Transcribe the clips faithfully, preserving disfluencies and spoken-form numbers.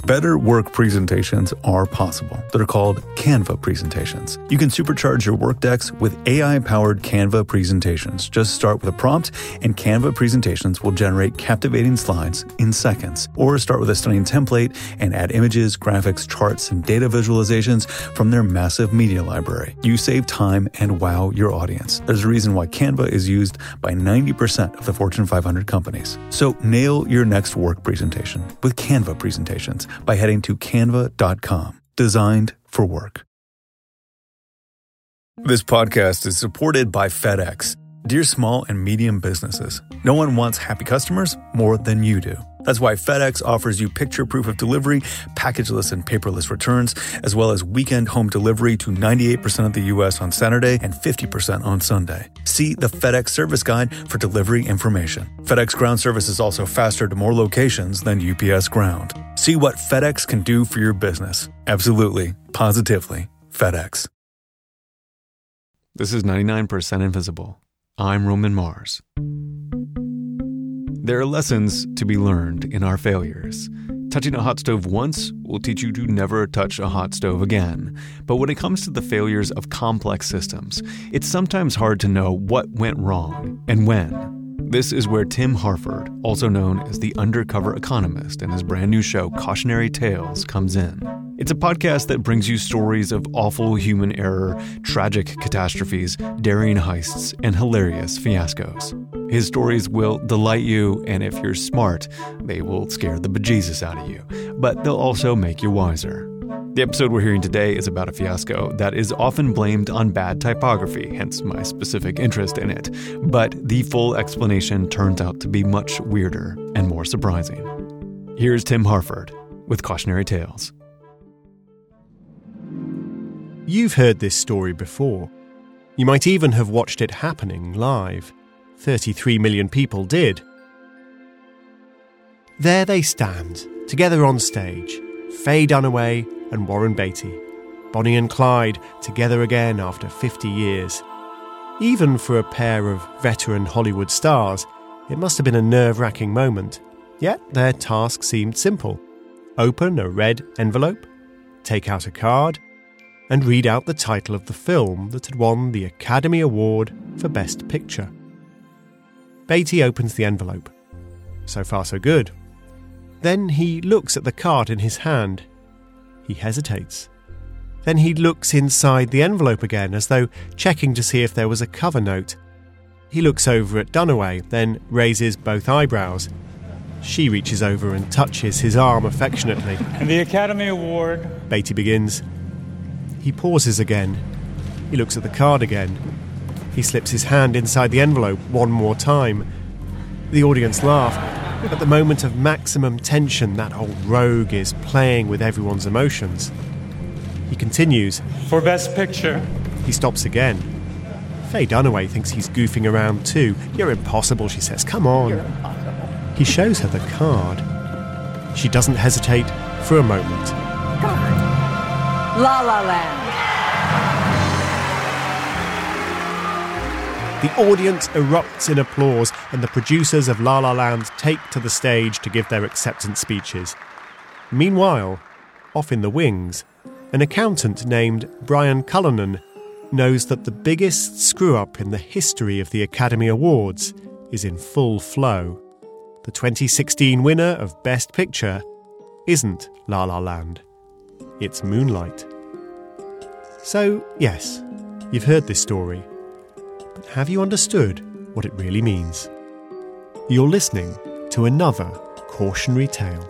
Better work presentations are possible. They're called Canva presentations. You can supercharge your work decks with A I-powered Canva presentations. Just start with a prompt, and Canva presentations will generate captivating slides in seconds. Or start with a stunning template and add images, graphics, charts, and data visualizations from their massive media library. You save time and wow your audience. There's a reason why Canva is used by ninety percent of the Fortune five hundred companies. So nail your next work presentation with Canva presentations by heading to canva dot com. Designed for work. This podcast is supported by FedEx. Dear small and medium businesses, no one wants happy customers more than you do. That's why FedEx offers you picture proof of delivery, packageless and paperless returns, as well as weekend home delivery to ninety-eight percent of the U S on Saturday and fifty percent on Sunday. See the FedEx service guide for delivery information. FedEx Ground service is also faster to more locations than U P S Ground. See what FedEx can do for your business. Absolutely, positively, FedEx. This is ninety-nine percent Invisible. I'm Roman Mars. There are lessons to be learned in our failures. Touching a hot stove once will teach you to never touch a hot stove again. But when it comes to the failures of complex systems, it's sometimes hard to know what went wrong and when. This is where Tim Harford, also known as the undercover economist, and his brand new show Cautionary Tales comes in. It's a podcast that brings you stories of awful human error, tragic catastrophes, daring heists, and hilarious fiascos. His stories will delight you, and if you're smart, they will scare the bejesus out of you. But they'll also make you wiser. The episode we're hearing today is about a fiasco that is often blamed on bad typography, hence my specific interest in it. But the full explanation turns out to be much weirder and more surprising. Here's Tim Harford with Cautionary Tales. You've heard this story before. You might even have watched it happening live. thirty-three million people did. There they stand, together on stage, Faye Dunaway and Warren Beatty, Bonnie and Clyde together again after fifty years. Even for a pair of veteran Hollywood stars, it must have been a nerve-wracking moment. Yet their task seemed simple. Open a red envelope, take out a card, and read out the title of the film that had won the Academy Award for Best Picture. Beatty opens the envelope. So far, so good. Then he looks at the card in his hand. He hesitates. Then he looks inside the envelope again, as though checking to see if there was a cover note. He looks over at Dunaway, then raises both eyebrows. She reaches over and touches his arm affectionately. And the Academy Award... Beatty begins. He pauses again. He looks at the card again. He slips his hand inside the envelope one more time. The audience laugh. At the moment of maximum tension, that old rogue is playing with everyone's emotions. He continues. For Best Picture. He stops again. Faye Dunaway thinks he's goofing around too. You're impossible, she says. Come on. He shows her the card. She doesn't hesitate for a moment. La La Land. The audience erupts in applause, and the producers of La La Land take to the stage to give their acceptance speeches. Meanwhile, off in the wings, an accountant named Brian Cullinan knows that the biggest screw-up in the history of the Academy Awards is in full flow. The twenty sixteen winner of Best Picture isn't La La Land. It's Moonlight. So, yes, you've heard this story. But have you understood what it really means? You're listening to another cautionary tale.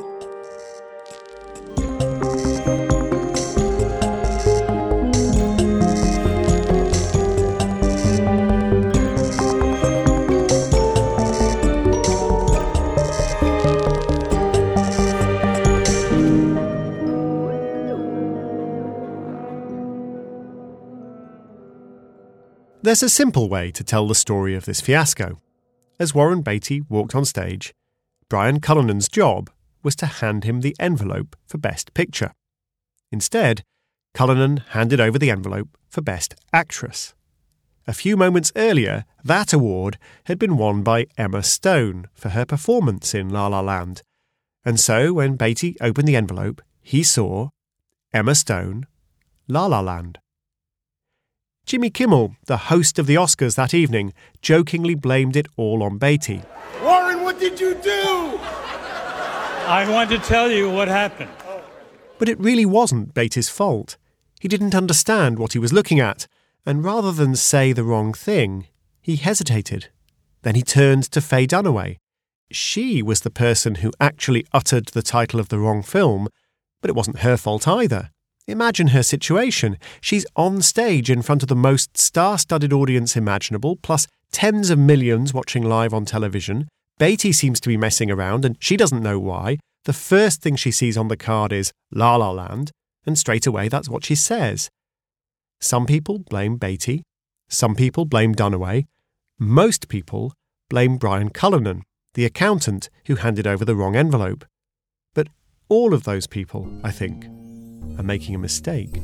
There's a simple way to tell the story of this fiasco. As Warren Beatty walked on stage, Brian Cullinan's job was to hand him the envelope for Best Picture. Instead, Cullinan handed over the envelope for Best Actress. A few moments earlier, that award had been won by Emma Stone for her performance in La La Land, And so when Beatty opened the envelope, he saw Emma Stone, La La Land. Jimmy Kimmel, the host of the Oscars that evening, jokingly blamed it all on Beatty. Warren, what did you do? I want to tell you what happened. But it really wasn't Beatty's fault. He didn't understand what he was looking at, and rather than say the wrong thing, he hesitated. Then he turned to Faye Dunaway. She was the person who actually uttered the title of the wrong film, but it wasn't her fault either. Imagine her situation. She's on stage in front of the most star-studded audience imaginable, plus tens of millions watching live on television. Beatty seems to be messing around, and she doesn't know why. The first thing she sees on the card is La La Land, and straight away that's what she says. Some people blame Beatty. Some people blame Dunaway. Most people blame Brian Cullinan, the accountant who handed over the wrong envelope. But all of those people, I think, are making a mistake.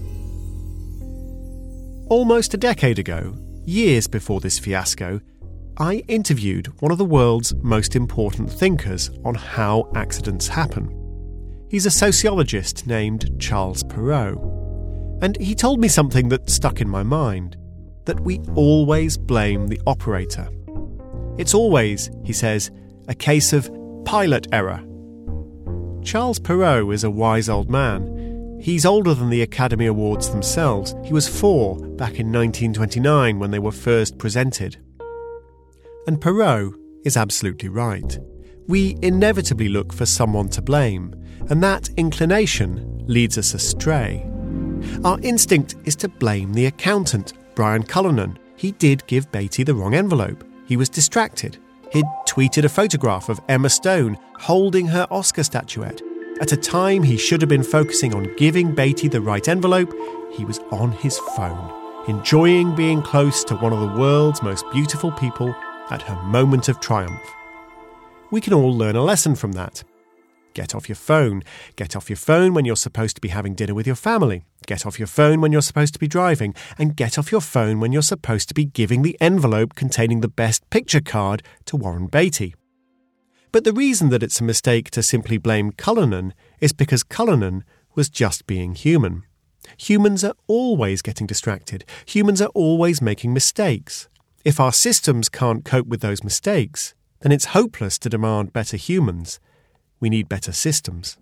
Almost a decade ago, years before this fiasco, I interviewed one of the world's most important thinkers on how accidents happen. He's a sociologist named Charles Perrow. And he told me something that stuck in my mind, that we always blame the operator. It's always, he says, a case of pilot error. Charles Perrow is a wise old man. He's older than the Academy Awards themselves. He was four back in nineteen twenty-nine when they were first presented. And Perrow is absolutely right. We inevitably look for someone to blame, and that inclination leads us astray. Our instinct is to blame the accountant, Brian Cullinan. He did give Beatty the wrong envelope. He was distracted. He'd tweeted a photograph of Emma Stone holding her Oscar statuette. At a time he should have been focusing on giving Beatty the right envelope, he was on his phone, enjoying being close to one of the world's most beautiful people at her moment of triumph. We can all learn a lesson from that. Get off your phone. Get off your phone when you're supposed to be having dinner with your family. Get off your phone when you're supposed to be driving. And get off your phone when you're supposed to be giving the envelope containing the best picture card to Warren Beatty. But the reason that it's a mistake to simply blame Cullinan is because Cullinan was just being human. Humans are always getting distracted. Humans are always making mistakes. If our systems can't cope with those mistakes, then it's hopeless to demand better humans. We need better systems.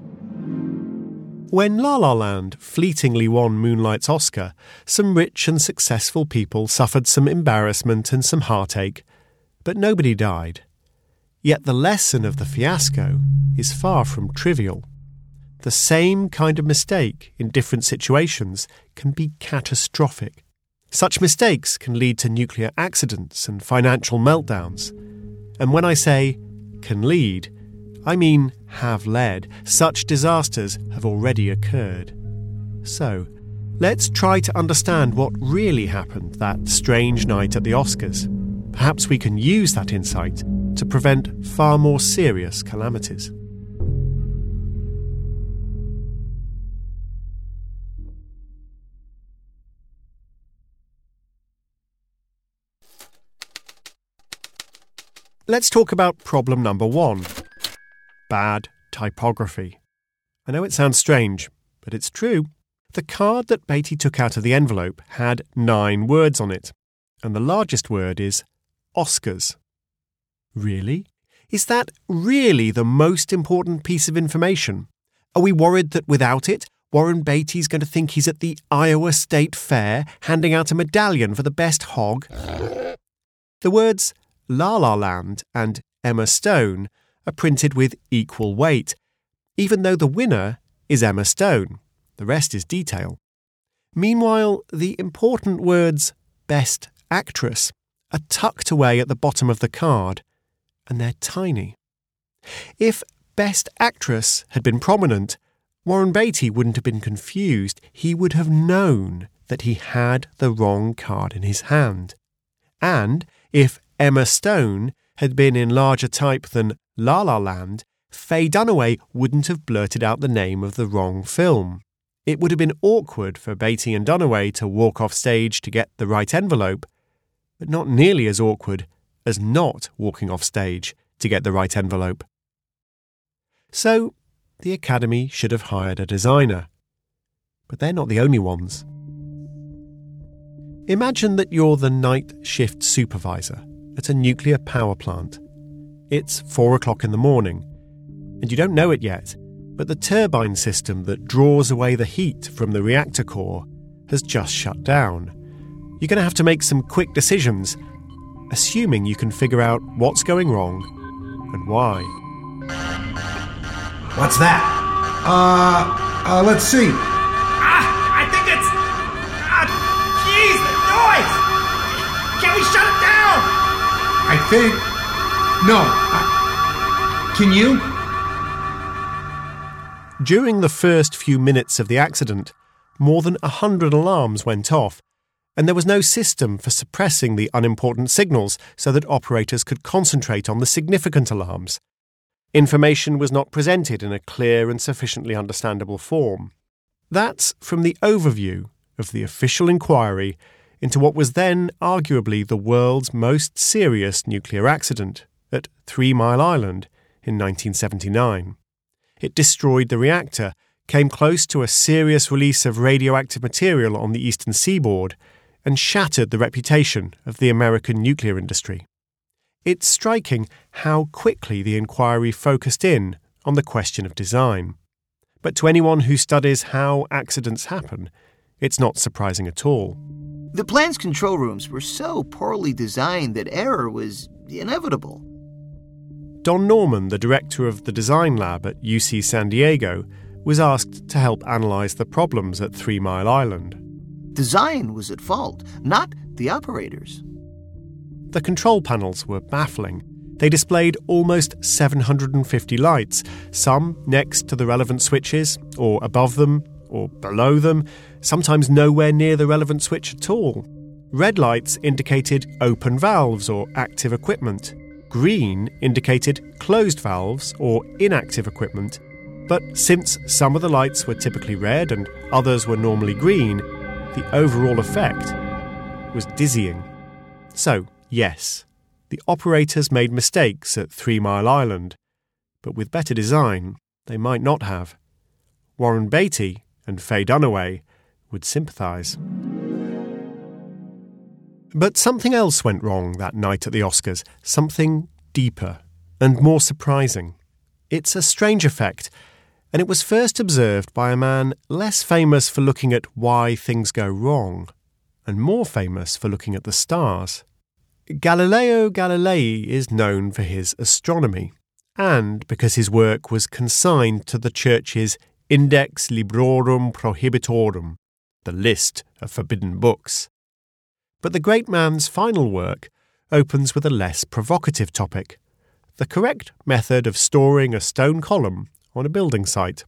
When La La Land fleetingly won Moonlight's Oscar, some rich and successful people suffered some embarrassment and some heartache, but nobody died. Yet the lesson of the fiasco is far from trivial. The same kind of mistake in different situations can be catastrophic. Such mistakes can lead to nuclear accidents and financial meltdowns. And when I say can lead, I mean have led. Such disasters have already occurred. So, let's try to understand what really happened that strange night at the Oscars. Perhaps we can use that insight to prevent far more serious calamities. Let's talk about problem number one. Bad typography. I know it sounds strange, but it's true. The card that Beatty took out of the envelope had nine words on it, and the largest word is Oscars. Really? Is that really the most important piece of information? Are we worried that without it, Warren Beatty's going to think he's at the Iowa State Fair handing out a medallion for the best hog? The words La La Land and Emma Stone are printed with equal weight, even though the winner is Emma Stone. The rest is detail. Meanwhile, the important words Best Actress are tucked away at the bottom of the card, and they're tiny. If Best Actress had been prominent, Warren Beatty wouldn't have been confused. He would have known that he had the wrong card in his hand. And if Emma Stone had been in larger type than La La Land, Faye Dunaway wouldn't have blurted out the name of the wrong film. It would have been awkward for Beatty and Dunaway to walk off stage to get the right envelope, but not nearly as awkward as not walking off stage to get the right envelope. So the Academy should have hired a designer. But they're not the only ones. Imagine that you're the night shift supervisor at a nuclear power plant. It's four o'clock in the morning, and you don't know it yet, but the turbine system that draws away the heat from the reactor core has just shut down. You're going to have to make some quick decisions, assuming you can figure out what's going wrong and why. What's that? Uh, uh, let's see. Ah, I think it's... Ah, jeez, the noise! Can we shut it down? I think... No. I... Can you? During the first few minutes of the accident, more than a hundred alarms went off, and there was no system for suppressing the unimportant signals so that operators could concentrate on the significant alarms. Information was not presented in a clear and sufficiently understandable form. That's from the overview of the official inquiry into what was then arguably the world's most serious nuclear accident at Three Mile Island in nineteen seventy-nine. It destroyed the reactor, came close to a serious release of radioactive material on the eastern seaboard, and shattered the reputation of the American nuclear industry. It's striking how quickly the inquiry focused in on the question of design. But to anyone who studies how accidents happen, it's not surprising at all. The plant's control rooms were so poorly designed that error was inevitable. Don Norman, the director of the design lab at U C San Diego, was asked to help analyse the problems at Three Mile Island. Design was at fault, not the operators. The control panels were baffling. They displayed almost seven hundred fifty lights, some next to the relevant switches, or above them, or below them, sometimes nowhere near the relevant switch at all. Red lights indicated open valves or active equipment. Green indicated closed valves or inactive equipment. But since some of the lights were typically red and others were normally green, the overall effect was dizzying. So, yes, the operators made mistakes at Three Mile Island, but with better design, they might not have. Warren Beatty and Faye Dunaway would sympathise. But something else went wrong that night at the Oscars, something deeper and more surprising. It's a strange effect, and it was first observed by a man less famous for looking at why things go wrong, and more famous for looking at the stars. Galileo Galilei is known for his astronomy, and because his work was consigned to the Church's Index Librorum Prohibitorum, the list of forbidden books. But the great man's final work opens with a less provocative topic: the correct method of storing a stone column on a building site.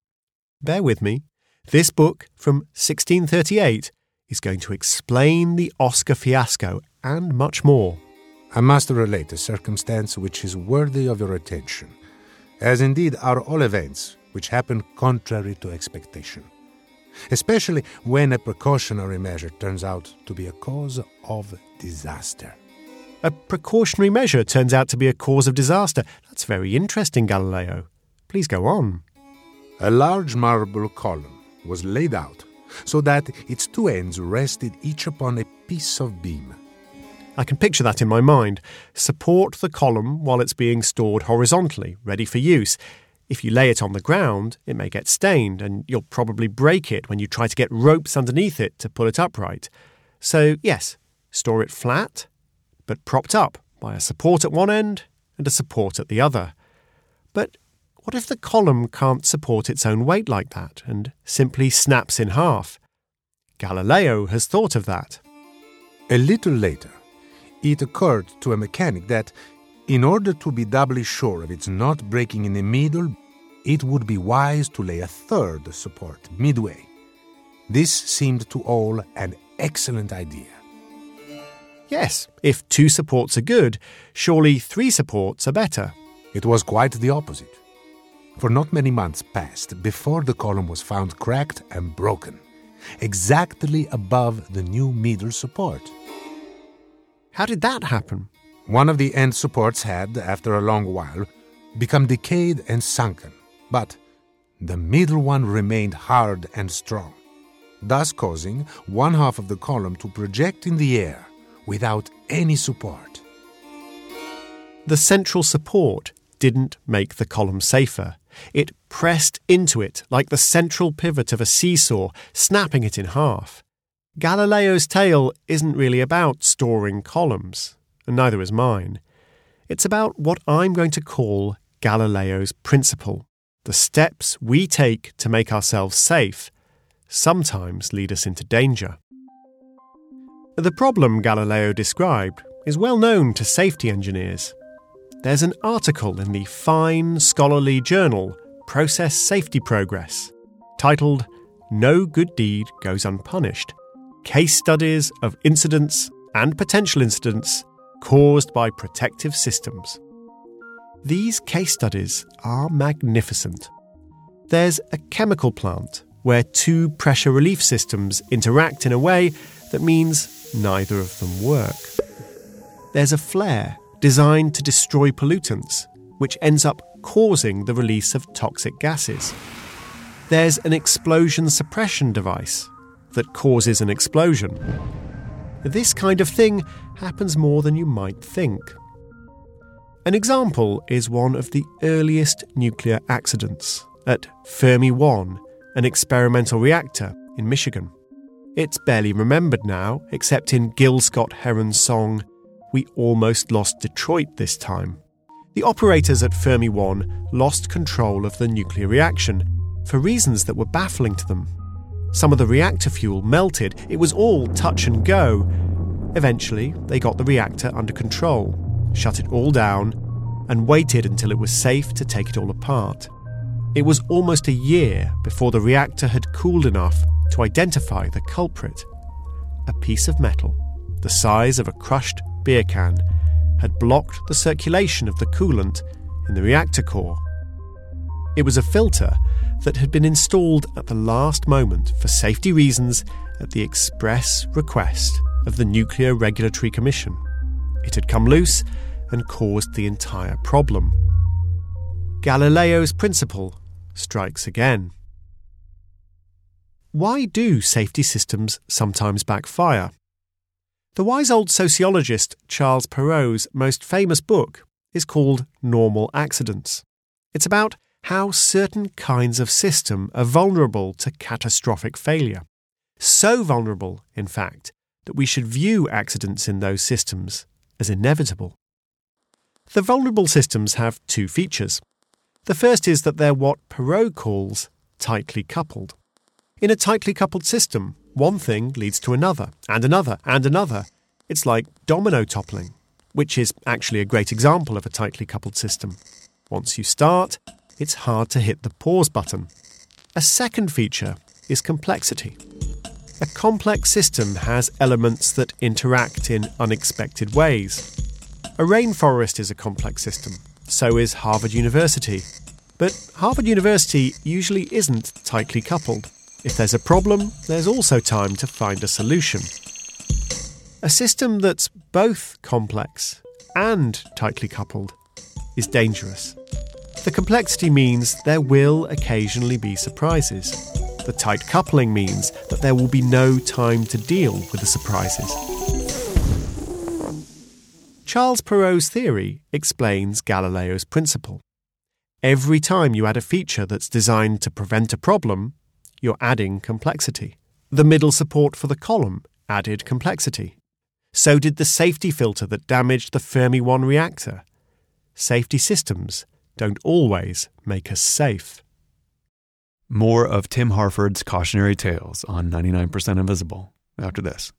Bear with me. This book from sixteen thirty-eight is going to explain the Oscar fiasco and much more. I must relate a circumstance which is worthy of your attention, as indeed are all events which happen contrary to expectation, especially when a precautionary measure turns out to be a cause of disaster. A precautionary measure turns out to be a cause of disaster. That's very interesting, Galileo. Please go on. A large marble column was laid out so that its two ends rested each upon a piece of beam. I can picture that in my mind. Support the column while it's being stored horizontally, ready for use. If you lay it on the ground, it may get stained, and you'll probably break it when you try to get ropes underneath it to pull it upright. So, yes, store it flat, but propped up by a support at one end and a support at the other. But what if the column can't support its own weight like that and simply snaps in half? Galileo has thought of that. A little later, it occurred to a mechanic that, in order to be doubly sure of its not breaking in the middle, it would be wise to lay a third support midway. This seemed to all an excellent idea. Yes, if two supports are good, surely three supports are better. It was quite the opposite. For not many months passed before the column was found cracked and broken, exactly above the new middle support. How did that happen? One of the end supports had, after a long while, become decayed and sunken, but the middle one remained hard and strong, thus causing one half of the column to project in the air without any support. The central support didn't make the column safer. It pressed into it like the central pivot of a seesaw, snapping it in half. Galileo's tale isn't really about storing columns, and neither is mine. It's about what I'm going to call Galileo's principle. The steps we take to make ourselves safe sometimes lead us into danger. The problem Galileo described is well known to safety engineers. There's an article in the fine, scholarly journal Process Safety Progress titled No Good Deed Goes Unpunished, Case Studies of Incidents and Potential Incidents Caused by Protective Systems. These case studies are magnificent. There's a chemical plant where two pressure relief systems interact in a way that means neither of them work. There's a flare designed to destroy pollutants, which ends up causing the release of toxic gases. There's an explosion suppression device that causes an explosion. This kind of thing happens more than you might think. An example is one of the earliest nuclear accidents at Fermi one, an experimental reactor in Michigan. It's barely remembered now, except in Gil Scott-Heron's song, "We Almost Lost Detroit This Time." The operators at Fermi one lost control of the nuclear reaction for reasons that were baffling to them. Some of the reactor fuel melted. It was all touch and go. Eventually, they got the reactor under control, shut it all down, and waited until it was safe to take it all apart. It was almost a year before the reactor had cooled enough to identify the culprit. A piece of metal, the size of a crushed beer can, had blocked the circulation of the coolant in the reactor core. It was a filter that had been installed at the last moment for safety reasons at the express request of the Nuclear Regulatory Commission. It had come loose and caused the entire problem. Galileo's principle strikes again. Why do safety systems sometimes backfire? The wise old sociologist Charles Perrow's most famous book is called Normal Accidents. It's about how certain kinds of system are vulnerable to catastrophic failure. So vulnerable, in fact, that we should view accidents in those systems as inevitable. The vulnerable systems have two features. The first is that they're what Perrow calls tightly coupled. In a tightly coupled system, one thing leads to another, and another, and another. It's like domino toppling, which is actually a great example of a tightly coupled system. Once you start, it's hard to hit the pause button. A second feature is complexity. A complex system has elements that interact in unexpected ways. A rainforest is a complex system, so is Harvard University. But Harvard University usually isn't tightly coupled. If there's a problem, there's also time to find a solution. A system that's both complex and tightly coupled is dangerous. The complexity means there will occasionally be surprises. The tight coupling means that there will be no time to deal with the surprises. Charles Perrow's theory explains Galileo's principle. Every time you add a feature that's designed to prevent a problem, you're adding complexity. The middle support for the column added complexity. So did the safety filter that damaged the Fermi one reactor. Safety systems don't always make us safe. More of Tim Harford's cautionary tales on ninety-nine percent Invisible after this.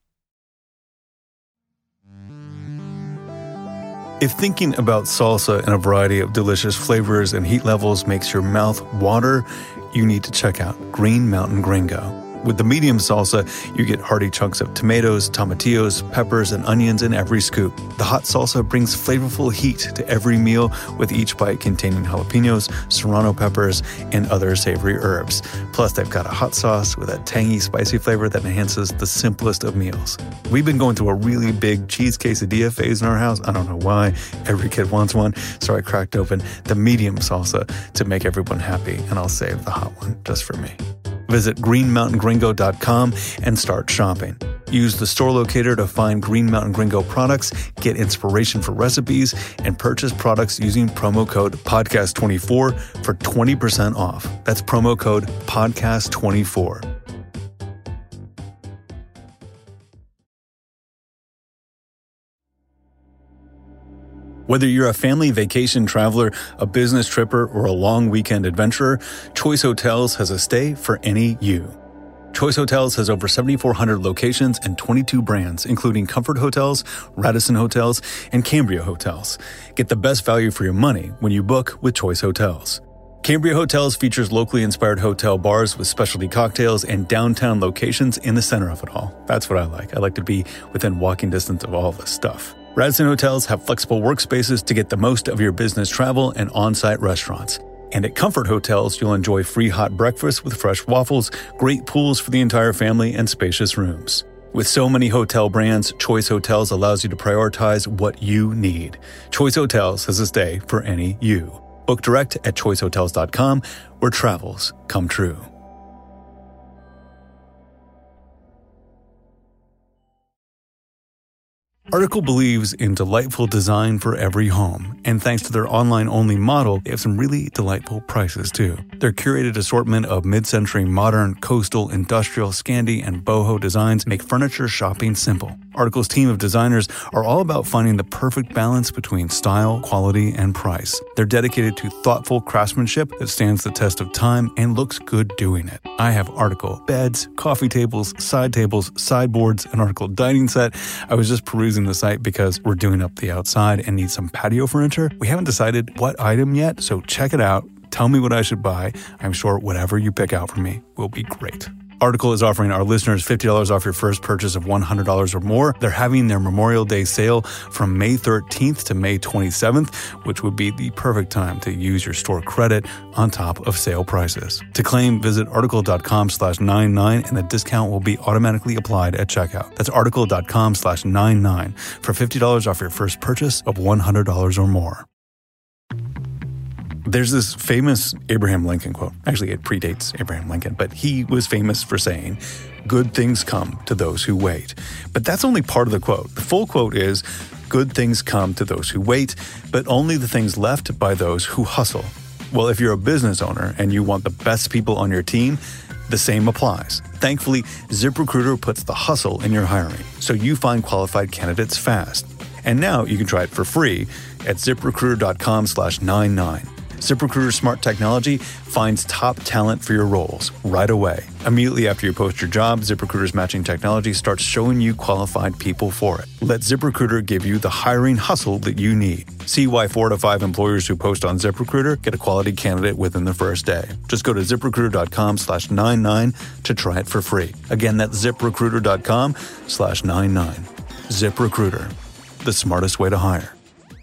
If thinking about salsa and a variety of delicious flavors and heat levels makes your mouth water, you need to check out Green Mountain Gringo. With the medium salsa, you get hearty chunks of tomatoes, tomatillos, peppers, and onions in every scoop. The hot salsa brings flavorful heat to every meal, with each bite containing jalapenos, serrano peppers, and other savory herbs. Plus, they've got a hot sauce with a tangy, spicy flavor that enhances the simplest of meals. We've been going through a really big cheese quesadilla phase in our house. I don't know why. Every kid wants one, so I cracked open the medium salsa to make everyone happy, and I'll save the hot one just for me. Visit green mountain gringo dot com and start shopping. Use the store locator to find Green Mountain Gringo products, get inspiration for recipes, and purchase products using promo code podcast twenty-four for twenty percent off. That's promo code podcast twenty-four. Whether you're a family vacation traveler, a business tripper, or a long weekend adventurer, Choice Hotels has a stay for any you. Choice Hotels has over seventy-four hundred locations and twenty-two brands, including Comfort Hotels, Radisson Hotels, and Cambria Hotels. Get the best value for your money when you book with Choice Hotels. Cambria Hotels features locally inspired hotel bars with specialty cocktails and downtown locations in the center of it all. That's what I like. I like to be within walking distance of all this stuff. Radisson Hotels have flexible workspaces to get the most of your business travel and on-site restaurants. And at Comfort Hotels, you'll enjoy free hot breakfast with fresh waffles, great pools for the entire family, and spacious rooms. With so many hotel brands, Choice Hotels allows you to prioritize what you need. Choice Hotels has a stay for any you. Book direct at choice hotels dot com, where travels come true. Article believes in delightful design for every home, and thanks to their online-only model, they have some really delightful prices too. Their curated assortment of mid-century modern, coastal, industrial, Scandi, and boho designs make furniture shopping simple. Article's team of designers are all about finding the perfect balance between style, quality, and price. They're dedicated to thoughtful craftsmanship that stands the test of time and looks good doing it. I have Article beds, coffee tables, side tables, sideboards, an Article dining set. I was just perusing the site because we're doing up the outside and need some patio furniture. We haven't decided what item yet, so check it out. Tell me what I should buy. I'm sure whatever you pick out for me will be great. Article is offering our listeners fifty dollars off your first purchase of one hundred dollars or more. They're having their Memorial Day sale from May thirteenth to May twenty-seventh, which would be the perfect time to use your store credit on top of sale prices. To claim, visit article.com slash 99 and the discount will be automatically applied at checkout. That's article.com slash 99 for fifty dollars off your first purchase of one hundred dollars or more. There's this famous Abraham Lincoln quote. Actually, it predates Abraham Lincoln, but he was famous for saying, "Good things come to those who wait." But that's only part of the quote. The full quote is, "Good things come to those who wait, but only the things left by those who hustle." Well, if you're a business owner and you want the best people on your team, the same applies. Thankfully, ZipRecruiter puts the hustle in your hiring, so you find qualified candidates fast. And now you can try it for free at ziprecruiter.com slash 99. ZipRecruiter's smart technology finds top talent for your roles right away. Immediately after you post your job, ZipRecruiter's matching technology starts showing you qualified people for it. Let ZipRecruiter give you the hiring hustle that you need. See why four to five employers who post on ZipRecruiter get a quality candidate within the first day. Just go to ziprecruiter.com slash 99 to try it for free. Again, that's ziprecruiter.com slash 99. ZipRecruiter, the smartest way to hire.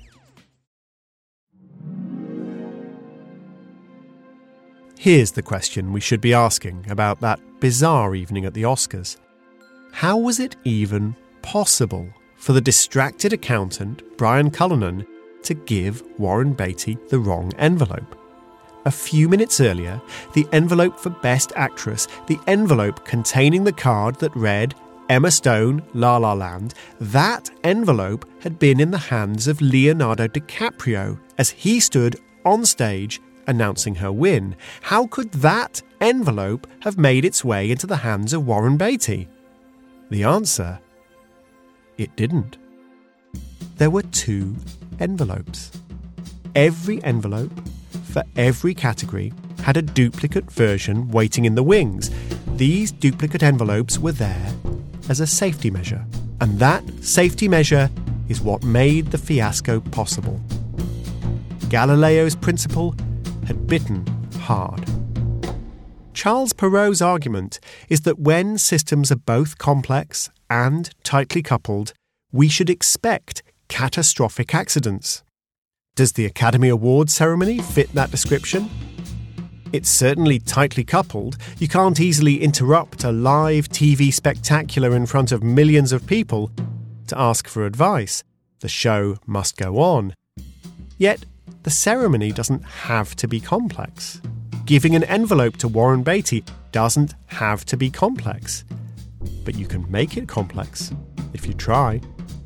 Here's the question we should be asking about that bizarre evening at the Oscars. How was it even possible for the distracted accountant, Brian Cullinan, to give Warren Beatty the wrong envelope? A few minutes earlier, the envelope for Best Actress, the envelope containing the card that read Emma Stone, La La Land, that envelope had been in the hands of Leonardo DiCaprio as he stood on stage announcing her win. How could that envelope have made its way into the hands of Warren Beatty? The answer: it didn't. There were two envelopes. Every envelope for every category had a duplicate version waiting in the wings. These duplicate envelopes were there as a safety measure, and that safety measure is what made the fiasco possible. Galileo's principle had bitten hard. Charles Perrow's argument is that when systems are both complex and tightly coupled, we should expect catastrophic accidents. Does the Academy Awards ceremony fit that description? It's certainly tightly coupled. You can't easily interrupt a live T V spectacular in front of millions of people to ask for advice. The show must go on. Yet, the ceremony doesn't have to be complex. Giving an envelope to Warren Beatty doesn't have to be complex. But you can make it complex if you try.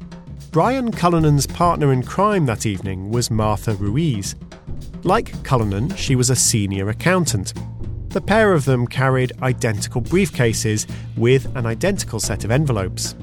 Brian Cullinan's partner in crime that evening was Martha Ruiz. Like Cullinan, she was a senior accountant. The pair of them carried identical briefcases with an identical set of envelopes.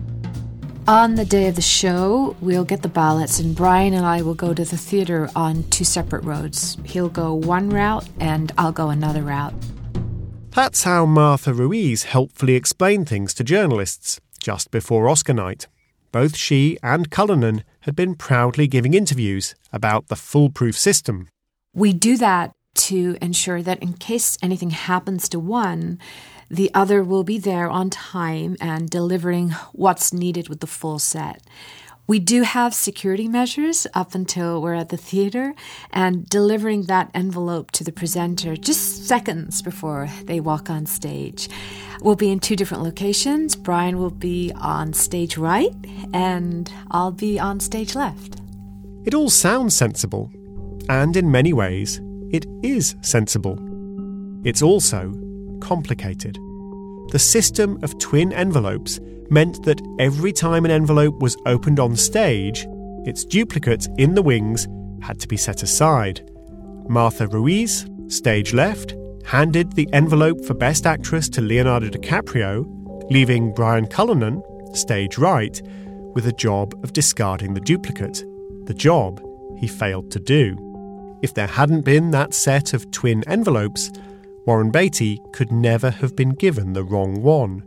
On the day of the show, we'll get the ballots and Brian and I will go to the theatre on two separate roads. He'll go one route and I'll go another route. That's how Martha Ruiz helpfully explained things to journalists just before Oscar night. Both she and Cullinan had been proudly giving interviews about the foolproof system. We do that to ensure that in case anything happens to one, the other will be there on time and delivering what's needed with the full set. We do have security measures up until we're at the theatre, and delivering that envelope to the presenter just seconds before they walk on stage. We'll be in two different locations. Brian will be on stage right, and I'll be on stage left. It all sounds sensible, and in many ways, it is sensible. It's also complicated. The system of twin envelopes meant that every time an envelope was opened on stage, its duplicate in the wings had to be set aside. Martha Ruiz, stage left, handed the envelope for Best Actress to Leonardo DiCaprio, leaving Brian Cullinan, stage right, with a job of discarding the duplicate, the job he failed to do. If there hadn't been that set of twin envelopes, Warren Beatty could never have been given the wrong one.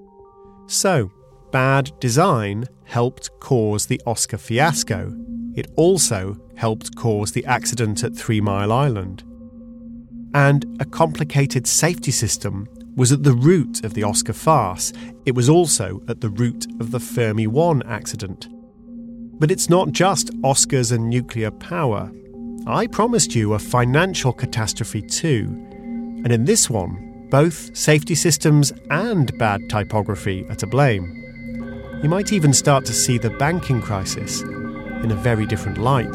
So, bad design helped cause the Oscar fiasco. It also helped cause the accident at Three Mile Island. And a complicated safety system was at the root of the Oscar farce. It was also at the root of the Fermi one accident. But it's not just Oscars and nuclear power. I promised you a financial catastrophe too. And in this one, both safety systems and bad typography are to blame. You might even start to see the banking crisis in a very different light.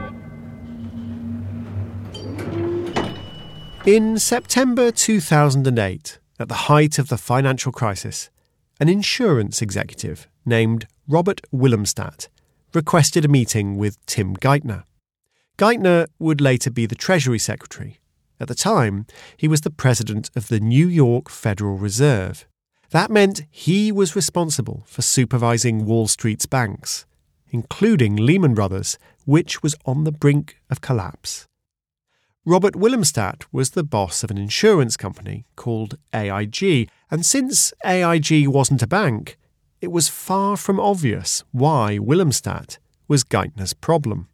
In September two thousand eight, at the height of the financial crisis, an insurance executive named Robert Willemstad requested a meeting with Tim Geithner. Geithner would later be the Treasury Secretary. At the time, he was the president of the New York Federal Reserve. That meant he was responsible for supervising Wall Street's banks, including Lehman Brothers, which was on the brink of collapse. Robert Willemstad was the boss of an insurance company called A I G, and since A I G wasn't a bank, it was far from obvious why Willemstad was Geithner's problem.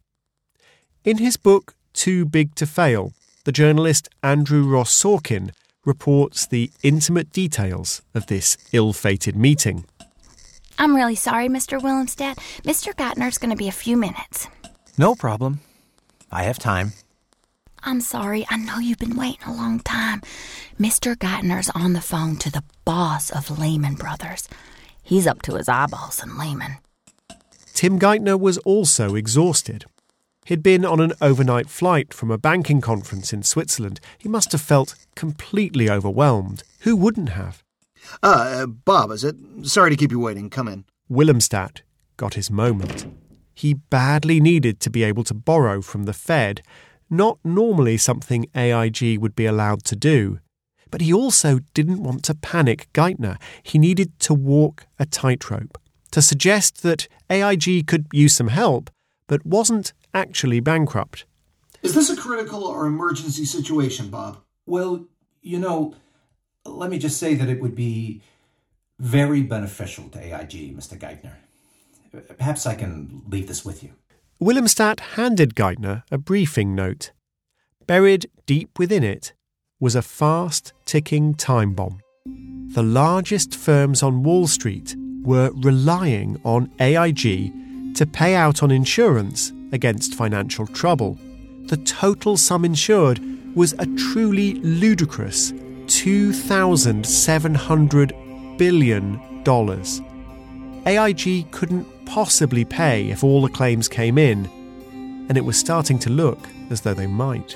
In his book Too Big to Fail, the journalist Andrew Ross Sorkin reports the intimate details of this ill-fated meeting. I'm really sorry, Mister Willemstad. Mister Geithner's going to be a few minutes. No problem. I have time. I'm sorry. I know you've been waiting a long time. Mister Geithner's on the phone to the boss of Lehman Brothers. He's up to his eyeballs in Lehman. Tim Geithner was also exhausted. He'd been on an overnight flight from a banking conference in Switzerland. He must have felt completely overwhelmed. Who wouldn't have? Uh, Bob, is it? Sorry to keep you waiting. Come in. Willemstad got his moment. He badly needed to be able to borrow from the Fed, not normally something A I G would be allowed to do. But he also didn't want to panic Geithner. He needed to walk a tightrope, to suggest that A I G could use some help, but wasn't actually bankrupt. Is this a critical or emergency situation, Bob? Well, you know, let me just say that it would be very beneficial to A I G, Mister Geithner. Perhaps I can leave this with you. Willemstad handed Geithner a briefing note. Buried deep within it was a fast-ticking time bomb. The largest firms on Wall Street were relying on A I G to pay out on insurance against financial trouble. The total sum insured was a truly ludicrous two thousand seven hundred billion dollars. A I G couldn't possibly pay if all the claims came in, and it was starting to look as though they might.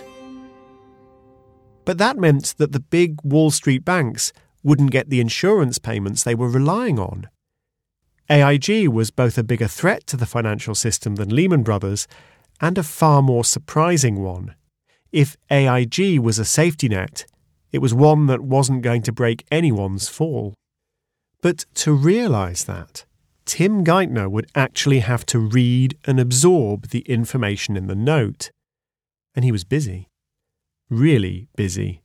But that meant that the big Wall Street banks wouldn't get the insurance payments they were relying on. A I G was both a bigger threat to the financial system than Lehman Brothers, and a far more surprising one. If A I G was a safety net, it was one that wasn't going to break anyone's fall. But to realise that, Tim Geithner would actually have to read and absorb the information in the note. And he was busy. Really busy.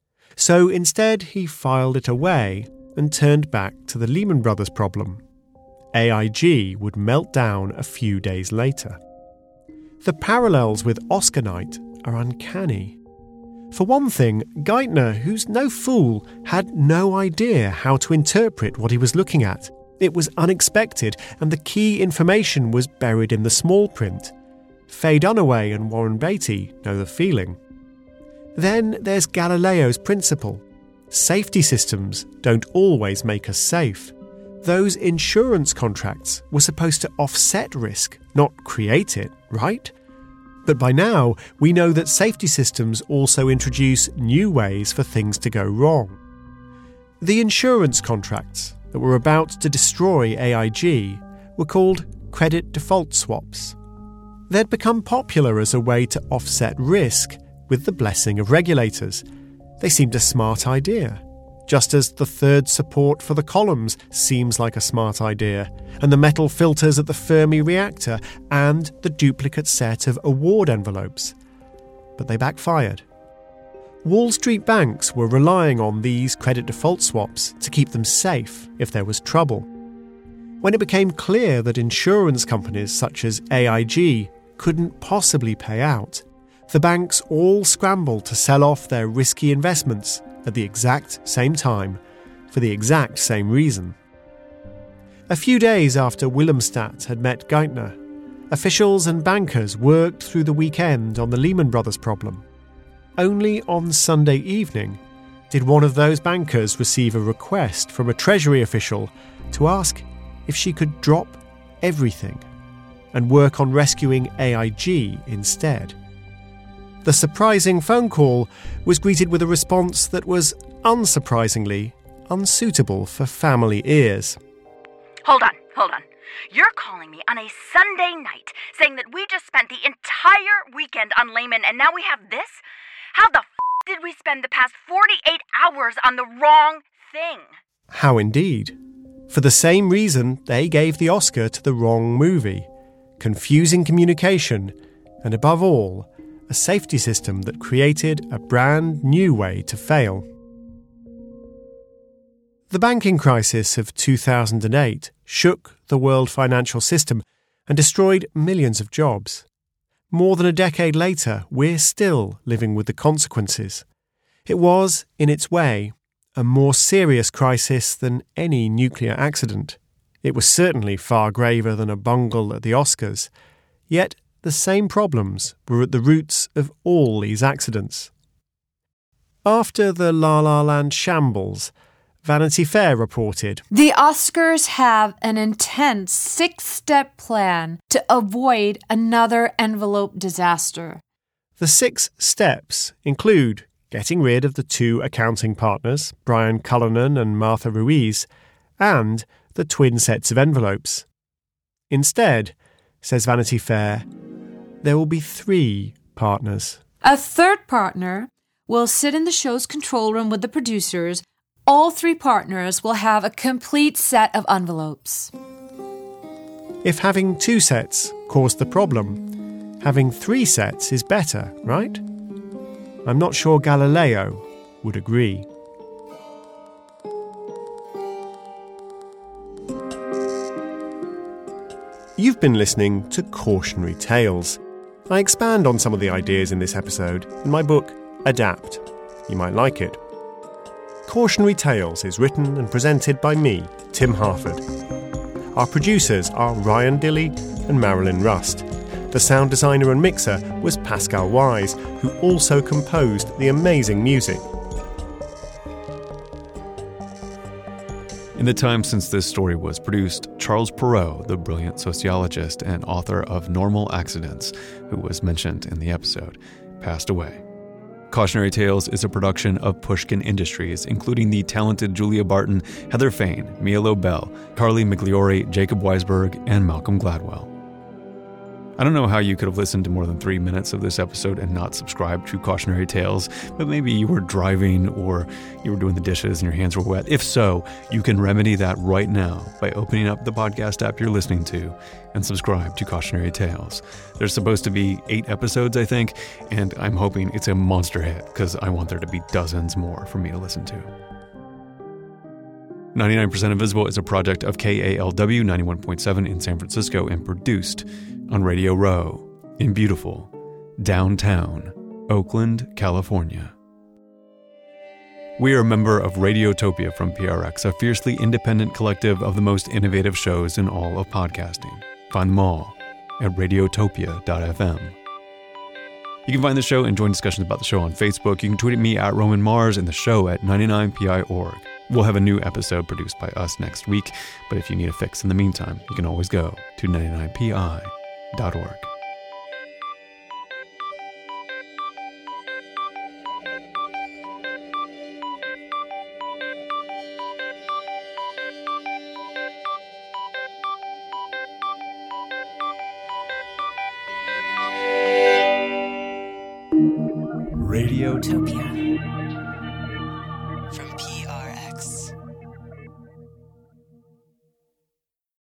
So instead he filed it away and turned back to the Lehman Brothers problem. A I G would melt down a few days later. The parallels with Oscar night are uncanny. For one thing, Geithner, who's no fool, had no idea how to interpret what he was looking at. It was unexpected, and the key information was buried in the small print. Faye Dunaway and Warren Beatty know the feeling. Then there's Galileo's principle. Safety systems don't always make us safe. Those insurance contracts were supposed to offset risk, not create it, right? But by now, we know that safety systems also introduce new ways for things to go wrong. The insurance contracts that were about to destroy A I G were called credit default swaps. They'd become popular as a way to offset risk with the blessing of regulators. They seemed a smart idea, just as the third support for the columns seems like a smart idea, and the metal filters at the Fermi reactor, and the duplicate set of award envelopes. But they backfired. Wall Street banks were relying on these credit default swaps to keep them safe if there was trouble. When it became clear that insurance companies such as A I G couldn't possibly pay out, the banks all scrambled to sell off their risky investments at the exact same time, for the exact same reason. A few days after Willemstad had met Geithner, officials and bankers worked through the weekend on the Lehman Brothers problem. Only on Sunday evening did one of those bankers receive a request from a Treasury official to ask if she could drop everything and work on rescuing A I G instead. The surprising phone call was greeted with a response that was, unsurprisingly, unsuitable for family ears. Hold on, hold on. You're calling me on a Sunday night saying that we just spent the entire weekend on Lehman and now we have this? How the f*** did we spend the past forty-eight hours on the wrong thing? How indeed. For the same reason they gave the Oscar to the wrong movie. Confusing communication, and above all, a safety system that created a brand new way to fail. The banking crisis of two thousand eight shook the world financial system and destroyed millions of jobs. More than a decade later, we're still living with the consequences. It was, in its way, a more serious crisis than any nuclear accident. It was certainly far graver than a bungle at the Oscars. Yet the same problems were at the roots of all these accidents. After the La La Land shambles, Vanity Fair reported, "The Oscars have an intense six-step plan to avoid another envelope disaster." The six steps include getting rid of the two accounting partners, Brian Cullinan and Martha Ruiz, and the twin sets of envelopes. Instead, says Vanity Fair, there will be three partners. A third partner will sit in the show's control room with the producers. All three partners will have a complete set of envelopes. If having two sets caused the problem, having three sets is better, right? I'm not sure Galileo would agree. You've been listening to Cautionary Tales. I expand on some of the ideas in this episode in my book, Adapt. you might like it. Cautionary Tales is written and presented by me, Tim Harford. Our producers are Ryan Dilley and Marilyn Rust. The sound designer and mixer was Pascal Wise, who also composed the amazing music. In the time since this story was produced, Charles Perrault, the brilliant sociologist and author of Normal Accidents, who was mentioned in the episode, passed away. Cautionary Tales is a production of Pushkin Industries, including the talented Julia Barton, Heather Fain, Mia Lobel, Carly Migliori, Jacob Weisberg, and Malcolm Gladwell. I don't know how you could have listened to more than three minutes of this episode and not subscribed to Cautionary Tales, but maybe you were driving or you were doing the dishes and your hands were wet. If so, you can remedy that right now by opening up the podcast app you're listening to and subscribe to Cautionary Tales. There's supposed to be eight episodes, I think, and I'm hoping it's a monster hit because I want there to be dozens more for me to listen to. ninety-nine percent Invisible is a project of K A L W ninety-one point seven in San Francisco and produced on Radio Row in beautiful downtown Oakland, California. We are a member of Radiotopia from P R X, a fiercely independent collective of the most innovative shows in all of podcasting. Find them all at radiotopia dot f m. You can find the show and join discussions about the show on Facebook. You can tweet at me at Roman Mars and the show at ninety-nine P I dot org. We'll have a new episode produced by us next week, but if you need a fix in the meantime, you can always go to ninety-nine P I dot org. Radiotopia.